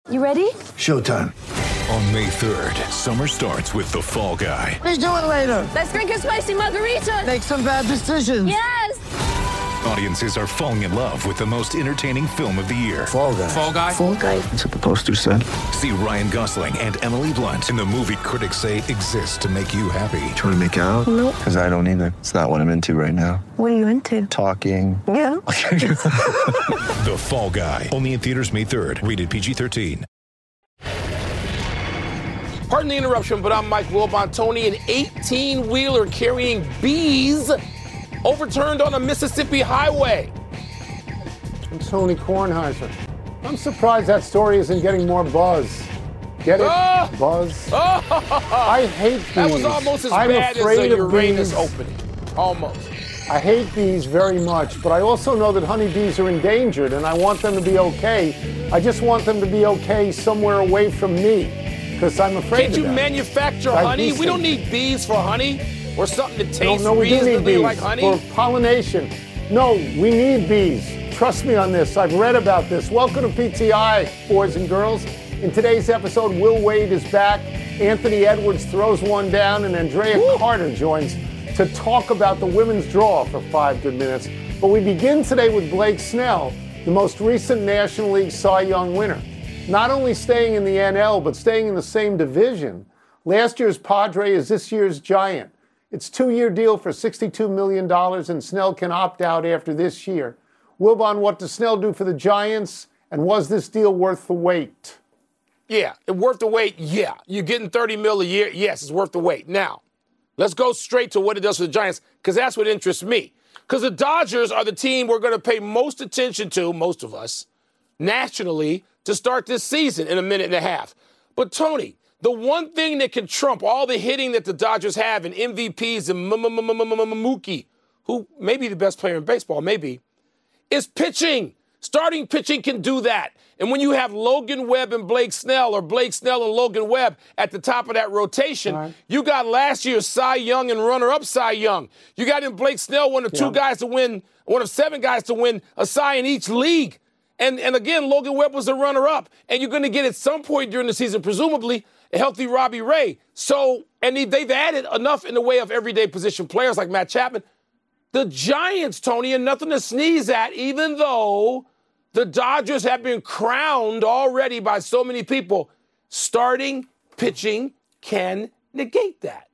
You ready? Showtime. On May 3rd, summer starts with The Fall Guy. Let's do it later. Let's drink a spicy margarita. Make some bad decisions. Yes. Audiences are falling in love with the most entertaining film of the year. Fall Guy. Fall Guy? Fall guy. That's what the poster said. See Ryan Gosling and Emily Blunt in the movie critics say exists to make you happy. Trying to make it out? Nope. Because I don't either. It's not what I'm into right now. What are you into? Talking. Yeah. The Fall Guy. Only in theaters May 3rd. Rated PG-13. Pardon the interruption, but I'm Mike Wilbon. Tony, an 18-wheeler carrying bees overturned on a Mississippi highway. I'm Tony Kornheiser. I'm surprised that story isn't getting more buzz. Get it? Buzz? I hate bees. That was almost as I'm bad as afraid the of Uranus bees. opening. Almost. I hate bees very much, but I also know that honeybees are endangered, and I want them to be okay. I just want them to be okay somewhere away from me, because I'm afraid Can't of you them. manufacture Like honey? these We don't things. need bees for honey or something that tastes No, we do need reasonably bees like honey. for pollination. No, we need bees. Trust me on this. I've read about this. Welcome to PTI, boys and girls. In today's episode, Will Wade is back. Anthony Edwards throws one down, and Andrea Carter joins to talk about the women's draw for 5 good minutes. But we begin today with Blake Snell, the most recent National League Cy Young winner. Not only staying in the NL, but staying in the same division. Last year's Padre is this year's Giant. It's a 2-year deal for $62 million, and Snell can opt out after this year. Wilbon, what does Snell do for the Giants, and was this deal worth the wait? Yeah, it's worth the wait. Yeah, you're getting $30 million a year. Yes, it's worth the wait. Now, let's go straight to what it does for the Giants, because that's what interests me. Because the Dodgers are the team we're going to pay most attention to, most of us, nationally, to start this season in a minute and a half. But, Tony, the one thing that can trump all the hitting that the Dodgers have and MVPs and Mookie, who may be the best player in baseball, maybe, is pitching. Starting pitching can do that. And when you have Logan Webb and Blake Snell, or Blake Snell and Logan Webb at the top of that rotation, Right. You got last year's Cy Young and runner-up Cy Young. You got in Blake Snell one of 7 guys to win a Cy in each league. And again, Logan Webb was the runner-up. And you're going to get at some point during the season, presumably, a healthy Robbie Ray. So, and they've added enough in the way of everyday position players like Matt Chapman. The Giants, Tony, are nothing to sneeze at, even though the Dodgers have been crowned already by so many people. Starting pitching can negate that.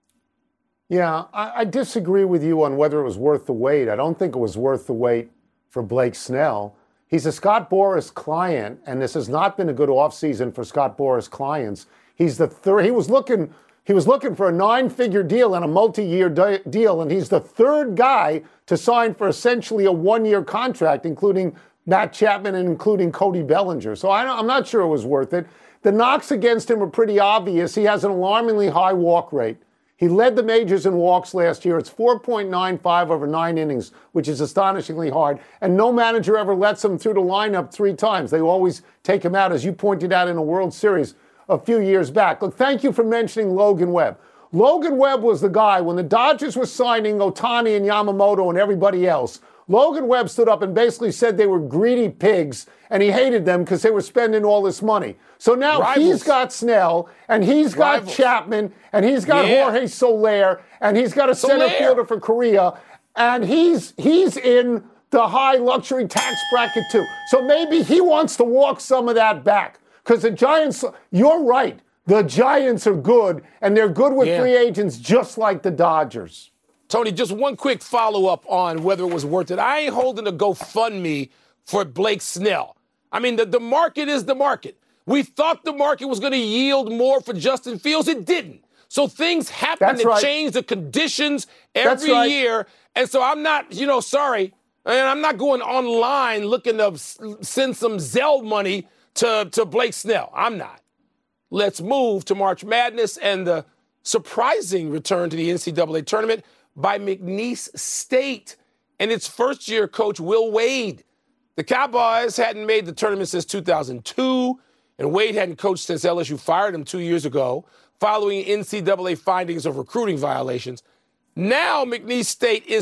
Yeah, I disagree with you on whether it was worth the wait. I don't think it was worth the wait for Blake Snell. He's a Scott Boras client, and this has not been a good offseason for Scott Boras clients. He's the third. He was looking for a 9-figure deal and a multi-year deal, and he's the third guy to sign for essentially a 1-year contract, including Matt Chapman and including Cody Bellinger. So I'm not sure it was worth it. The knocks against him are pretty obvious. He has an alarmingly high walk rate. He led the majors in walks last year. It's 4.95 over 9 innings, which is astonishingly hard. And no manager ever lets him through the lineup 3 times. They always take him out, as you pointed out in a World Series a few years back. Look, thank you for mentioning Logan Webb. Logan Webb was the guy when the Dodgers were signing Ohtani and Yamamoto and everybody else. Logan Webb stood up and basically said they were greedy pigs, and he hated them because they were spending all this money. So now he's got Snell, and he's got Chapman, and he's got Jorge Soler, and he's got a center fielder for Korea, and he's in the high luxury tax bracket too. So maybe he wants to walk some of that back. Because the Giants, you're right, the Giants are good, and they're good with free agents just like the Dodgers. Tony, just one quick follow-up on whether it was worth it. I ain't holding a GoFundMe for Blake Snell. I mean, the market is the market. We thought the market was going to yield more for Justin Fields. It didn't. So things happen to change the conditions every year. And so I'm not, sorry. And I'm not going online looking to send some Zelle money to Blake Snell. I'm not. Let's move to March Madness and the surprising return to the NCAA tournament by McNeese State and its first-year coach, Will Wade. The Cowboys hadn't made the tournament since 2002, and Wade hadn't coached since LSU fired him 2 years ago, following NCAA findings of recruiting violations. Now McNeese State is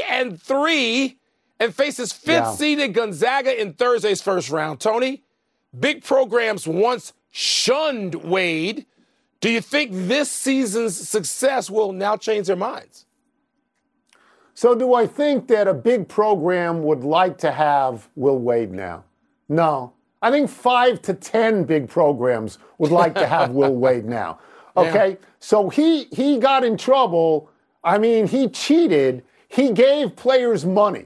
30-3 and faces fifth-seeded Gonzaga in Thursday's first round. Tony, big programs once shunned Wade. Do you think this season's success will now change their minds? So do I think that a big program would like to have Will Wade now? No. I think 5 to 10 big programs would like to have Will Wade now. Okay? Yeah. So he got in trouble. I mean, he cheated. He gave players money.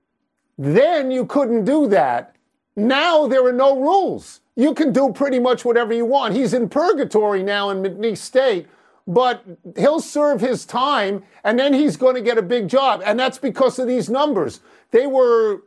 Then you couldn't do that. Now there are no rules. You can do pretty much whatever you want. He's in purgatory now in McNeese State, but he'll serve his time, and then he's going to get a big job. And that's because of these numbers. They were,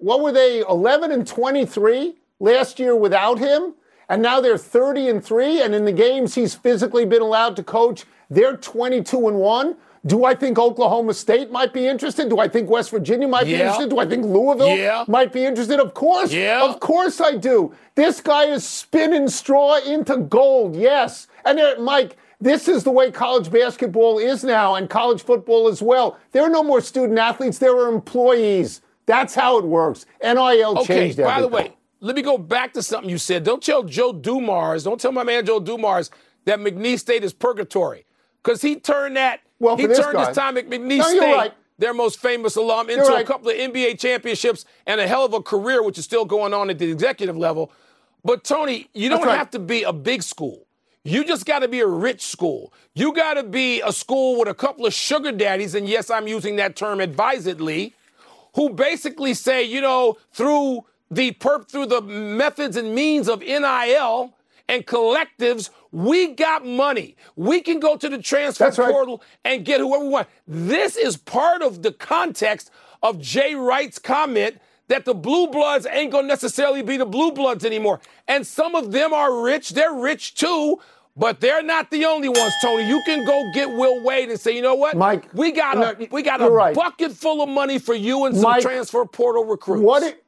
11 and 23 last year without him? And now they're 30 and 3, and in the games he's physically been allowed to coach, they're 22 and 1. Do I think Oklahoma State might be interested? Do I think West Virginia might be interested? Do I think Louisville might be interested? Of course. Yeah. Of course I do. This guy is spinning straw into gold, yes. And Mike, this is the way college basketball is now, and college football as well. There are no more student athletes. There are employees. That's how it works. NIL changed everything. By the way, let me go back to something you said. Don't tell Joe Dumars, don't tell my man Joe Dumars that McNeese State is purgatory. Because he turned that, his time at McNeese State, their most famous alum, into a couple of NBA championships and a hell of a career, which is still going on at the executive level. But, Tony, you don't have to be a big school. You just got to be a rich school. You got to be a school with a couple of sugar daddies, and yes, I'm using that term advisedly, who basically say, through the methods and means of NIL and collectives, we got money. We can go to the transfer portal and get whoever we want. This is part of the context of Jay Wright's comment that the Blue Bloods ain't going to necessarily be the Blue Bloods anymore. And some of them are rich. They're rich too, but they're not the only ones, Tony. You can go get Will Wade and say, you know what, Mike, we got a bucket full of money for you and some transfer portal recruits.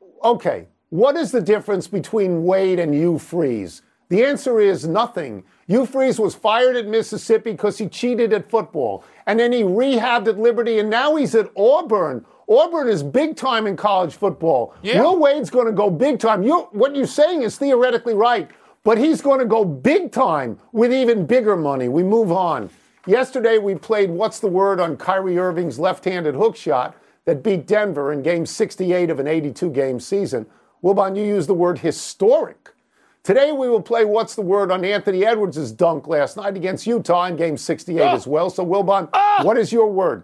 What is the difference between Wade and Hugh Freeze? The answer is nothing. Hugh Freeze was fired at Mississippi because he cheated at football. And then he rehabbed at Liberty, and now he's at Auburn. Auburn is big time in college football. Yeah. Will Wade's going to go big time. What you're saying is theoretically right, but he's going to go big time with even bigger money. We move on. Yesterday we played What's the Word on Kyrie Irving's left-handed hook shot that beat Denver in game 68 of an 82-game season. Wilbon, you used the word historic. Today we will play What's the Word on Anthony Edwards' dunk last night against Utah in game 68 as well. So, Wilbon, what is your word?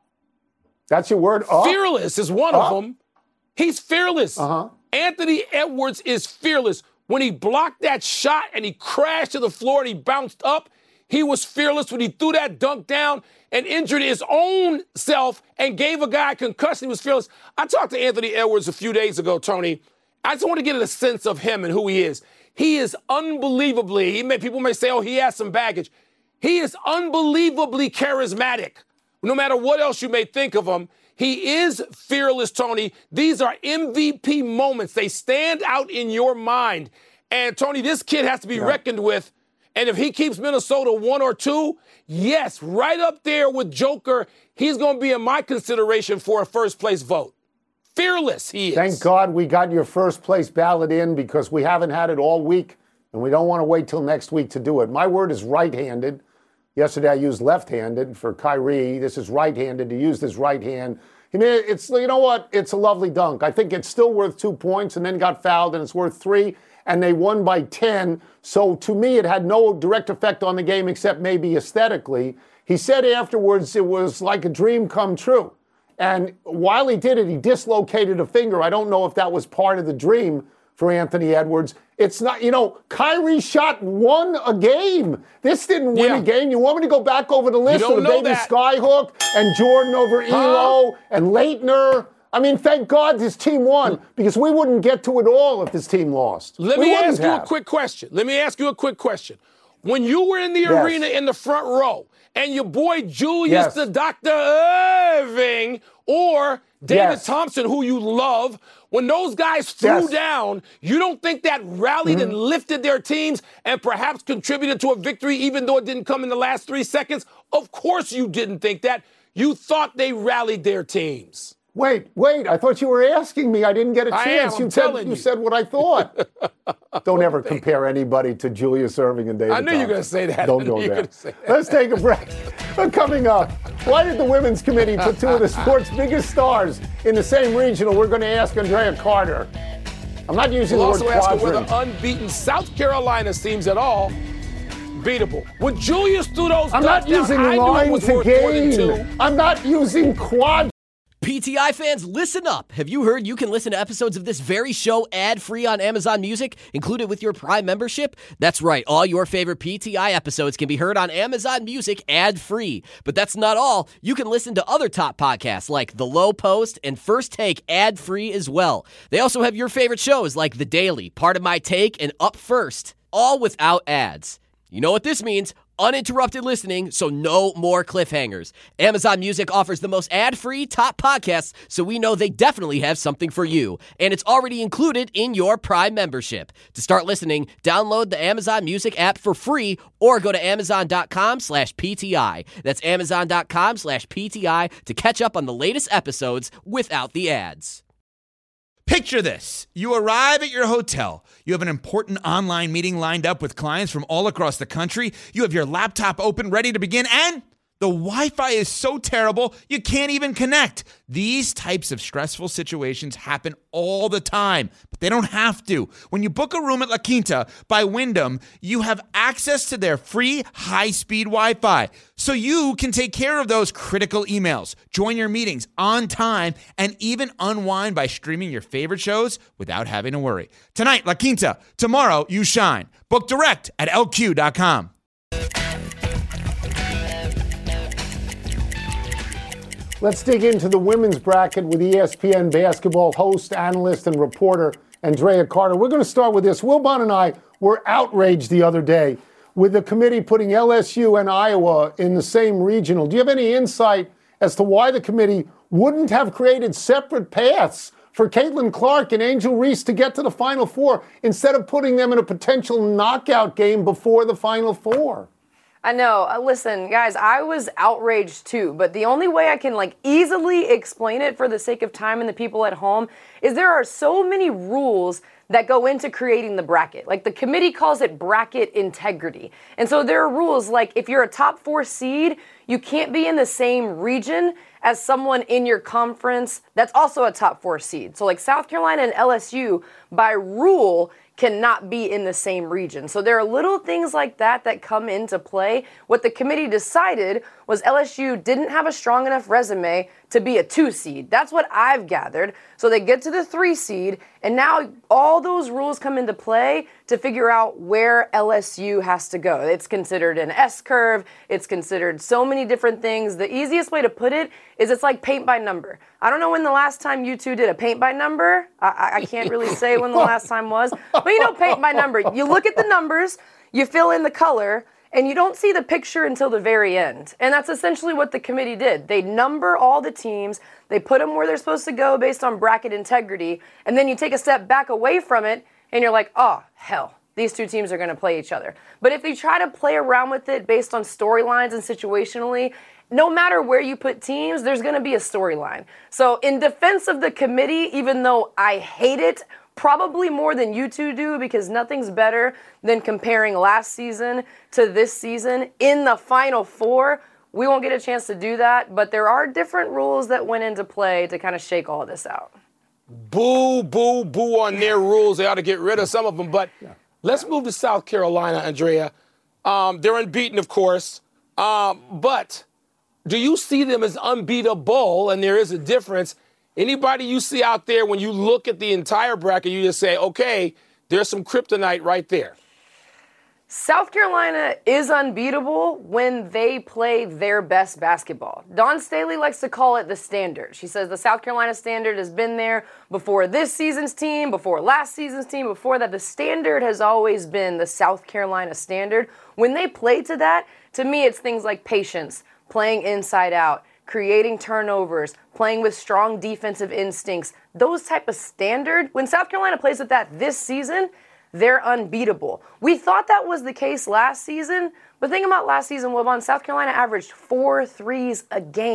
That's your word? Fearless is one of them. He's fearless. Anthony Edwards is fearless. When he blocked that shot and he crashed to the floor and he bounced up, he was fearless. When he threw that dunk down and injured his own self and gave a guy a concussion, he was fearless. I talked to Anthony Edwards a few days ago, Tony. I just want to get a sense of him and who he is. He is unbelievably, people may say, he has some baggage. He is unbelievably charismatic. No matter what else you may think of him, he is fearless, Tony. These are MVP moments. They stand out in your mind. And, Tony, this kid has to be reckoned with. And if he keeps Minnesota 1 or 2, yes, right up there with Joker, he's going to be in my consideration for a first-place vote. Fearless he is. Thank God we got your first-place ballot in because we haven't had it all week, and we don't want to wait till next week to do it. My word is right-handed. Yesterday I used left-handed for Kyrie. This is right-handed. He used his right hand. I mean, it's, you know what? It's a lovely dunk. I think it's still worth 2 points and then got fouled, and it's worth 3, and they won by 10. So to me, it had no direct effect on the game except maybe aesthetically. He said afterwards it was like a dream come true. And while he did it, he dislocated a finger. I don't know if that was part of the dream for Anthony Edwards. It's not, Kyrie shot 1 a game. This didn't win a game. You want me to go back over the list of the baby Skyhook and Jordan over Elo and Leitner? I mean, thank God this team won because we wouldn't get to it all if this team lost. Let me ask you a quick question. When you were in the arena in the front row and your boy Julius the Dr. Irving or David Thompson, who you love, when those guys threw down, you don't think that rallied and lifted their teams and perhaps contributed to a victory even though it didn't come in the last 3 seconds? Of course you didn't think that. You thought they rallied their teams. Wait. I thought you were asking me. I didn't get a chance. I'm telling you. You said what I thought. Don't ever compare anybody to Julius Erving and David I knew you were going to Thompson. say that. Don't go there. Let's take a break. But coming up, why did the Women's Committee put two of the sport's biggest stars in the same regional? We're going to ask Andrea Carter. I'm not using We'll the word also ask her quadrant. whether unbeaten South Carolina seems at all beatable. When Julius threw those I'm ducks not using down, I knew it line was to worth more than two. gain. I'm not using quad. PTI fans, listen up. Have you heard you can listen to episodes of this very show ad-free on Amazon Music, included with your Prime membership? That's right. All your favorite PTI episodes can be heard on Amazon Music ad-free. But that's not all. You can listen to other top podcasts like The Low Post and First Take ad-free as well. They also have your favorite shows like The Daily, Part of My Take, and Up First, all without ads. You know what this means? Uninterrupted listening, so no more cliffhangers. Amazon Music offers the most ad-free top podcasts, so we know they definitely have something for you. And it's already included in your Prime membership. To start listening, download the Amazon Music app for free or go to amazon.com/PTI. That's amazon.com/PTI to catch up on the latest episodes without the ads. Picture this. You arrive at your hotel. You have an important online meeting lined up with clients from all across the country. You have your laptop open, ready to begin, and the Wi-Fi is so terrible, you can't even connect. These types of stressful situations happen all the time, but they don't have to. When you book a room at La Quinta by Wyndham, you have access to their free high-speed Wi-Fi, so you can take care of those critical emails, join your meetings on time, and even unwind by streaming your favorite shows without having to worry. Tonight, La Quinta. Tomorrow, you shine. Book direct at LQ.com. Let's dig into the women's bracket with ESPN basketball host, analyst, and reporter Andrea Carter. We're going to start with this. Wilbon and I were outraged the other day with the committee putting LSU and Iowa in the same regional. Do you have any insight as to why the committee wouldn't have created separate paths for Caitlin Clark and Angel Reese to get to the Final Four instead of putting them in a potential knockout game before the Final Four? I know. Listen, guys, I was outraged too, but the only way I can easily explain it for the sake of time and the people at home is there are so many rules that go into creating the bracket. The committee calls it bracket integrity. And so there are rules like if you're a top 4 seed, you can't be in the same region as someone in your conference that's also a top 4 seed. So South Carolina and LSU, by rule, cannot be in the same region. So there are little things like that come into play. What the committee decided was LSU didn't have a strong enough resume to be a 2 seed. That's what I've gathered. So they get to the 3 seed, and now all those rules come into play to figure out where LSU has to go. It's considered an S-curve. It's considered so many different things. The easiest way to put it is it's like paint by number. I don't know when the last time you two did a paint by number. I can't really say when the last time was. But paint by number. You look at the numbers, you fill in the color, and you don't see the picture until the very end. And that's essentially what the committee did. They number all the teams, they put them where they're supposed to go based on bracket integrity, and then you take a step back away from it, and you're like, oh, hell, these two teams are going to play each other. But if you try to play around with it based on storylines and situationally, no matter where you put teams, there's going to be a storyline. So in defense of the committee, even though I hate it, probably more than you two do, because nothing's better than comparing last season to this season in the Final Four. We won't get a chance to do that, but there are different rules that went into play to kind of shake all this out. Boo, boo, boo on their rules. They ought to get rid of some of them. But let's move to South Carolina, Andrea. They're unbeaten, of course. But do you see them as unbeatable? And there is a difference. Anybody you see out there, when you look at the entire bracket, you just say, okay, there's some kryptonite right there. South Carolina is unbeatable when they play their best basketball. Dawn Staley likes to call it the standard. She says the South Carolina standard has been there before this season's team, before last season's team, before that. The standard has always been the South Carolina standard. When they play to that, to me, it's things like patience, playing inside out, creating turnovers, playing with strong defensive instincts, those type of standard. When South Carolina plays with that this season, they're unbeatable. We thought that was the case last season, but think about last season, Wilbon, South Carolina averaged 4 threes a game.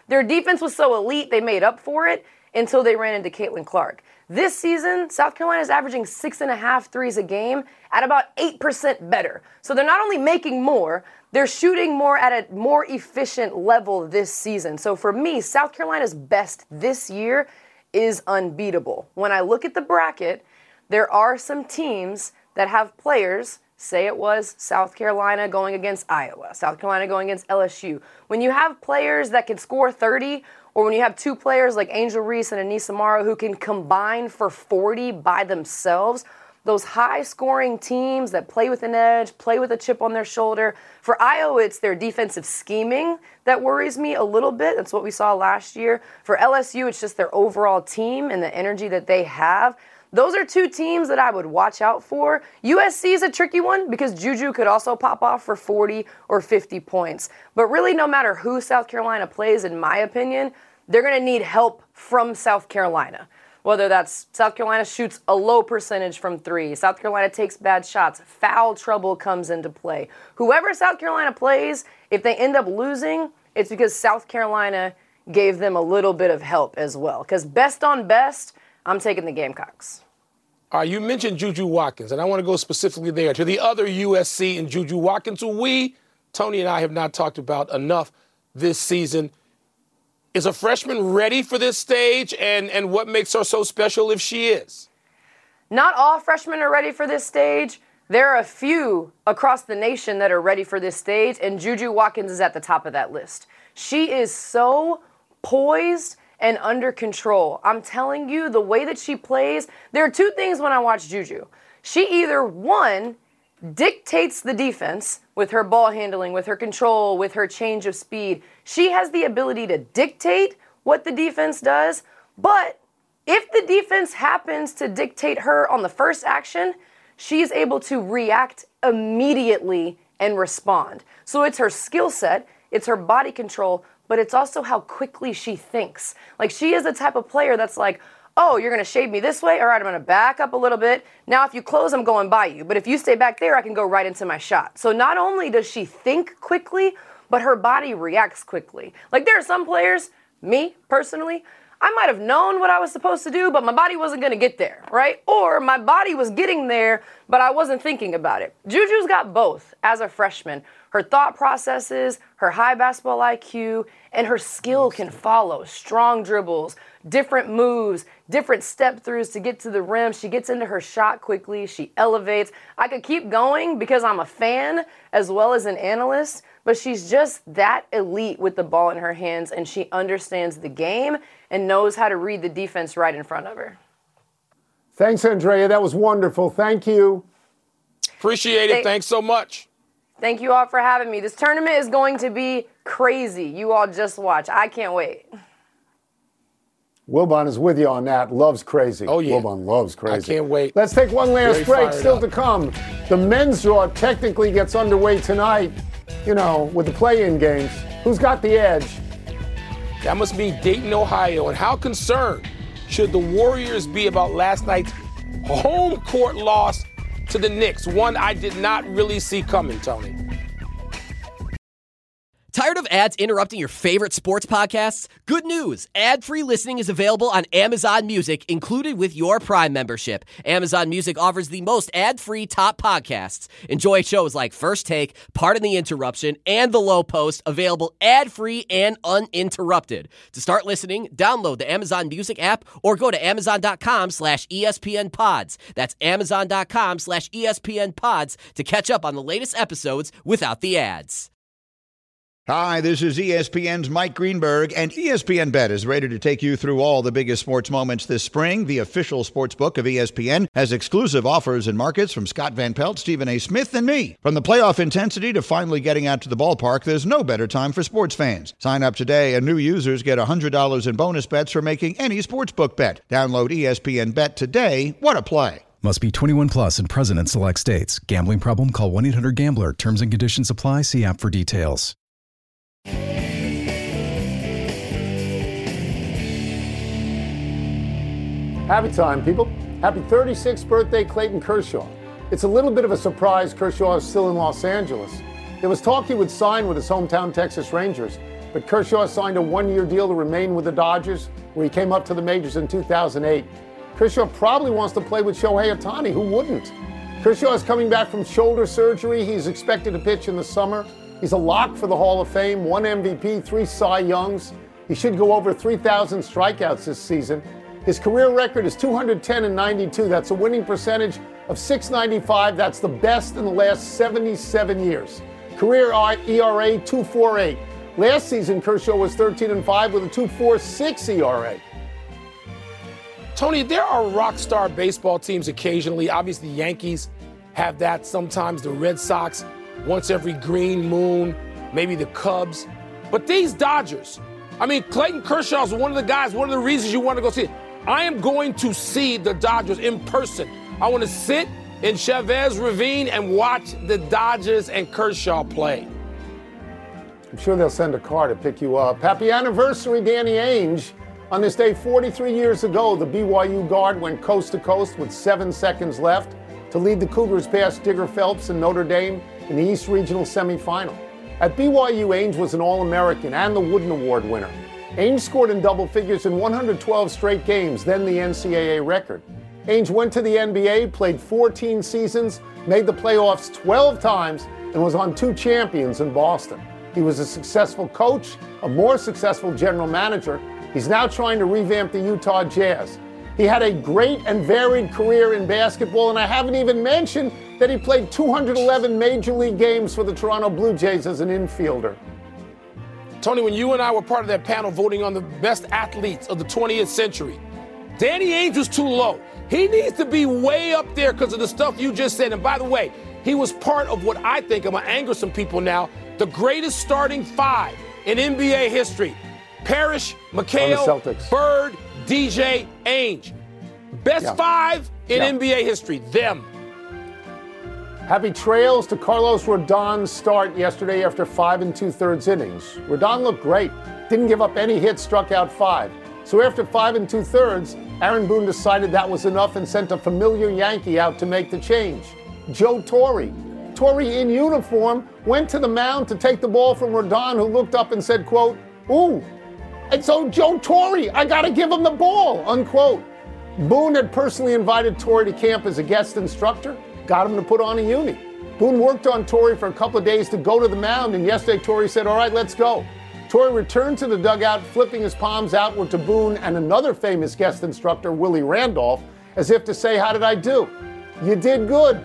Their defense was so elite, they made up for it until they ran into Caitlin Clark. This season, South Carolina is averaging 6.5 threes a game at about 8% better. So they're not only making more, they're shooting more at a more efficient level this season. So for me, South Carolina's best this year is unbeatable. When I look at the bracket, there are some teams that have players, say it was South Carolina going against Iowa, South Carolina going against LSU. When you have players that can score 30, or when you have two players like Angel Reese and Anissa Morrow who can combine for 40 by themselves, those high-scoring teams that play with an edge, play with a chip on their shoulder. For Iowa, it's their defensive scheming that worries me a little bit. That's what we saw last year. For LSU, it's just their overall team and the energy that they have. Those are two teams that I would watch out for. USC is a tricky one because Juju could also pop off for 40 or 50 points. But really, no matter who South Carolina plays, in my opinion, they're going to need help from South Carolina. Whether that's South Carolina shoots a low percentage from three, South Carolina takes bad shots, foul trouble comes into play. Whoever South Carolina plays, if they end up losing, it's because South Carolina gave them a little bit of help as well. Because best on best, I'm taking the Gamecocks. You mentioned Juju Watkins, and I want to go specifically there to the other USC and Juju Watkins, who Tony and I have not talked about enough this season. Is a freshman ready for this stage, and what makes her so special if she is? Not all freshmen are ready for this stage. There are a few across the nation that are ready for this stage, and Juju Watkins is at the top of that list. She is so poised and under control. I'm telling you, the way that she plays, there are two things when I watch Juju. She either, one, dictates the defense with her ball handling, with her control, with her change of speed. She has the ability to dictate what the defense does, but if the defense happens to dictate her on the first action, she's able to react immediately and respond. So it's her skill set, it's her body control, but it's also how quickly she thinks. Like, she is the type of player that's like, oh, you're going to shade me this way? All right, I'm going to back up a little bit. Now, if you close, I'm going by you. But if you stay back there, I can go right into my shot. So not only does she think quickly, but her body reacts quickly. Like, there are some players, me personally, I might have known what I was supposed to do, but my body wasn't going to get there, right? Or my body was getting there, but I wasn't thinking about it. Juju's got both as a freshman. Her thought processes, her high basketball IQ, and her skill can follow. Strong dribbles, different moves, different step-throughs to get to the rim. She gets into her shot quickly. She elevates. I could keep going because I'm a fan as well as an analyst, but she's just that elite with the ball in her hands, and she understands the game and knows how to read the defense right in front of her. Thanks, Andrea. That was wonderful. Thank you. Appreciate it. Thanks so much. Thank you all for having me. This tournament is going to be crazy. You all just watch. I can't wait. Wilbon is with you on that. Loves crazy. Oh, yeah. Wilbon loves crazy. I can't wait. Let's take one last break. Still up. to come. The men's draw technically gets underway tonight, with the play-in games. Who's got the edge? That must be Dayton, Ohio. And how concerned should the Warriors be about last night's home court loss to the Knicks? One I did not really see coming, Tony. Tired of ads interrupting your favorite sports podcasts? Good news. Ad-free listening is available on Amazon Music, included with your Prime membership. Amazon Music offers the most ad-free top podcasts. Enjoy shows like First Take, Pardon the Interruption, and The Low Post, available ad-free and uninterrupted. To start listening, download the Amazon Music app or go to amazon.com/ESPN Pods. That's amazon.com/ESPN Pods to catch up on the latest episodes without the ads. Hi, this is ESPN's Mike Greenberg, and ESPN Bet is ready to take you through all the biggest sports moments this spring. The official sports book of ESPN has exclusive offers and markets from Scott Van Pelt, Stephen A. Smith, and me. From the playoff intensity to finally getting out to the ballpark, there's no better time for sports fans. Sign up today, and new users get $100 in bonus bets for making any sportsbook bet. Download ESPN Bet today. What a play. Must be 21 plus and present in select states. Gambling problem? Call 1-800-GAMBLER. Terms and conditions apply. See app for details. Happy time, people. Happy 36th birthday, Clayton Kershaw. It's a little bit of a surprise Kershaw is still in Los Angeles. There was talk he would sign with his hometown Texas Rangers, but Kershaw signed a one-year deal to remain with the Dodgers, where he came up to the majors in 2008. Kershaw probably wants to play with Shohei Ohtani. Who wouldn't? Kershaw is coming back from shoulder surgery. He's expected to pitch in the summer. He's a lock for the Hall of Fame, 1 MVP, 3 Cy Youngs. He should go over 3,000 strikeouts this season. His career record is 210-92. That's a winning percentage of .695. That's the best in the last 77 years. Career ERA 2.48. Last season, Kershaw was 13-5 with a 2.46 ERA. Tony, there are rock star baseball teams occasionally. Obviously, the Yankees have that. Sometimes the Red Sox, once every green moon, maybe the Cubs. But these Dodgers, I mean, Clayton Kershaw is one of the guys, one of the reasons you want to go see it. I am going to see the Dodgers in person. I want to sit in Chavez Ravine and watch the Dodgers and Kershaw play. I'm sure they'll send a car to pick you up. Happy anniversary, Danny Ainge. On this day 43 years ago, the BYU guard went coast to coast with 7 seconds left to lead the Cougars past Digger Phelps and Notre Dame in the East Regional semifinal. At BYU, Ainge was an All-American and the Wooden Award winner. Ainge scored in double figures in 112 straight games, then the NCAA record. Ainge went to the NBA, played 14 seasons, made the playoffs 12 times, and was on 2 champions in Boston. He was a successful coach, a more successful general manager. He's now trying to revamp the Utah Jazz. He had a great and varied career in basketball, and I haven't even mentioned that he played 211 Major League games for the Toronto Blue Jays as an infielder. Tony, when you and I were part of that panel voting on the best athletes of the 20th century, Danny Ainge was too low. He needs to be way up there because of the stuff you just said. And by the way, he was part of what I think, I'm going to anger some people now, the greatest starting 5 in NBA history. Parrish, McHale, Bird, DJ, Ainge. Best 5 in NBA history, them. Happy trails to Carlos Rodon's start yesterday after 5 2/3 innings. Rodon looked great. Didn't give up any hits, struck out 5. So after 5 2/3, Aaron Boone decided that was enough and sent a familiar Yankee out to make the change. Joe Torre. Torre in uniform went to the mound to take the ball from Rodon, who looked up and said, quote, "Ooh, it's Joe Torre. I got to give him the ball," unquote. Boone had personally invited Torre to camp as a guest instructor, got him to put on a uni. Boone worked on Torre for a couple of days to go to the mound, and yesterday Torre said, "All right, let's go." Torre returned to the dugout, flipping his palms outward to Boone and another famous guest instructor, Willie Randolph, as if to say, "How did I do?" "You did good."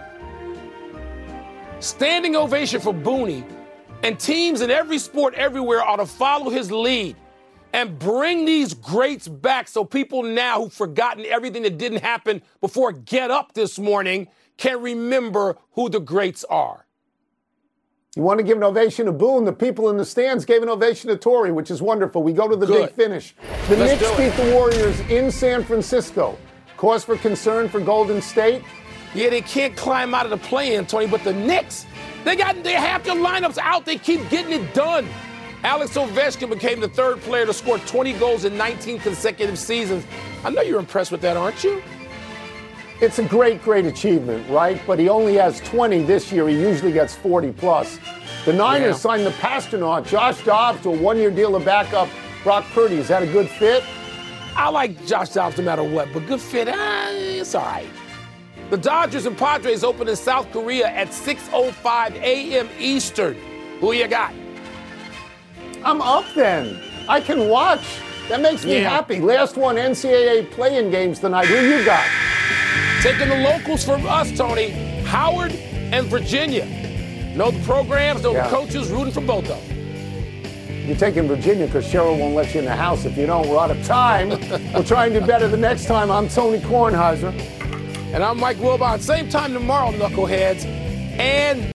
Standing ovation for Booney, and teams in every sport everywhere ought to follow his lead and bring these greats back so people now who've forgotten everything that didn't happen before Get Up this morning can remember who the greats are. You want to give an ovation to Boone? The people in the stands gave an ovation to Torre, which is wonderful. We go to the big finish. The Knicks beat the Warriors in San Francisco. Cause for concern for Golden State? Yeah, they can't climb out of the play-in, Tony, but the Knicks, they have their lineups out. They keep getting it done. Alex Ovechkin became the 3rd player to score 20 goals in 19 consecutive seasons. I know you're impressed with that, aren't you? It's a great, great achievement, right? But he only has 20 this year. He usually gets 40 plus. The Niners signed the Pastronaut, Josh Dobbs, to a 1-year deal to back up Brock Purdy. Is that a good fit? I like Josh Dobbs no matter what, but good fit, it's all right. The Dodgers and Padres open in South Korea at 6:05 a.m. Eastern. Who you got? I'm up then. I can watch. That makes me happy. Last one, NCAA play-in games tonight. Who you got? Taking the locals from us, Tony. Howard and Virginia. Know the programs, know the coaches, rooting for both of them. You're taking Virginia because Cheryl won't let you in the house if you don't. We're out of time. We'll try and do better the next time. I'm Tony Kornheiser. And I'm Mike Wilbon. Same time tomorrow, knuckleheads. And